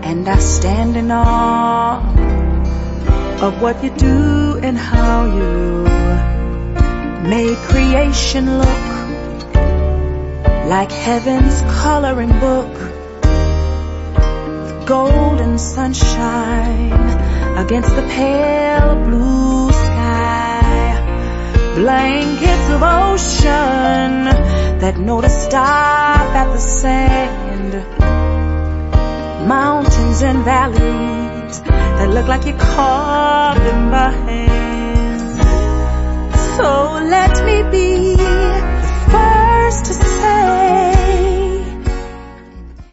and I stand in awe of what you do and how you made creation look like heaven's coloring book. The golden sunshine against the pale blue sky, blankets of ocean that know to stop at the sand, mountains and valleys that look like you carved them by hand. So let me be the first to